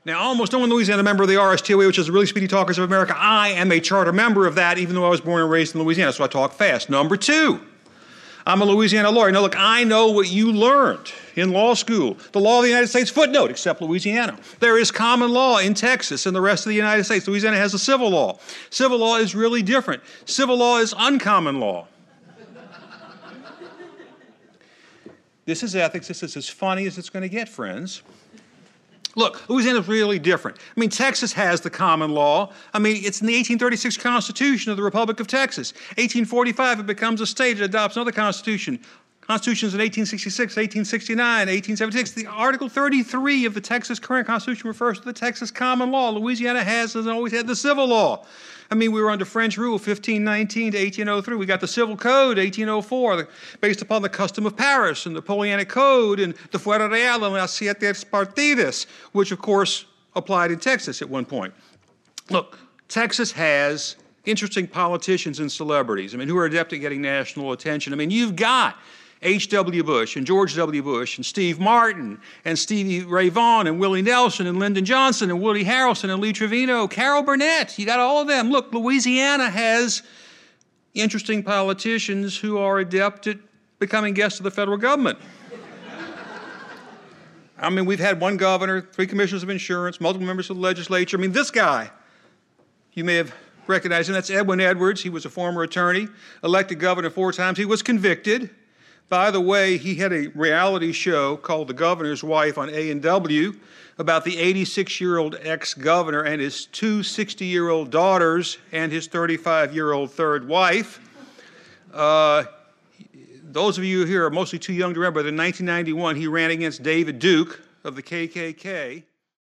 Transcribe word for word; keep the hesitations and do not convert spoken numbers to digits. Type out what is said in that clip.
Now, almost no one in Louisiana is a member of the R S T O A, which is the Really Speedy Talkers of America. I am a charter member of that, even though I was born and raised in Louisiana, so I talk fast. Number two, I'm a Louisiana lawyer. Now, look, I know what you learned in law school. The law of the United States, footnote, except Louisiana. There is common law in Texas and the rest of the United States. Louisiana has a civil law. Civil law is really different. Civil law is uncommon law. This is ethics. This is as funny as it's going to get, friends. Look, Louisiana is really different. I mean, Texas has the common law. I mean, it's in the eighteen thirty-six Constitution of the Republic of Texas. eighteen forty-five, it becomes a state. It adopts another constitution. Constitutions in eighteen sixty-six, eighteen sixty-nine, eighteen seventy-six. The Article thirty-three of the Texas current Constitution refers to the Texas common law. Louisiana has and always had the civil law. I mean, we were under French rule, fifteen nineteen to eighteen oh three. We got the Civil Code, eighteen oh four, based upon the Custom of Paris and the Napoleonic Code and the Fuero Real and las Siete Partidas, which, of course, applied in Texas at one point. Look, Texas has interesting politicians and celebrities, I mean, who are adept at getting national attention. I mean, you've got H W Bush and George W. Bush and Steve Martin and Stevie Ray Vaughan and Willie Nelson and Lyndon Johnson and Woody Harrelson and Lee Trevino, Carol Burnett. You got all of them. Look, Louisiana has interesting politicians who are adept at becoming guests of the federal government. I mean, we've had one governor, three commissioners of insurance, multiple members of the legislature. I mean, this guy, you may have recognized him. That's Edwin Edwards. He was a former attorney, elected governor four times. He was convicted. By the way, he had a reality show called The Governor's Wife on A and W about the eighty-six-year-old ex-governor and his two sixty-year-old daughters and his thirty-five-year-old third wife. Uh, those of you here are mostly too young to remember that in nineteen ninety-one he ran against David Duke of the K K K.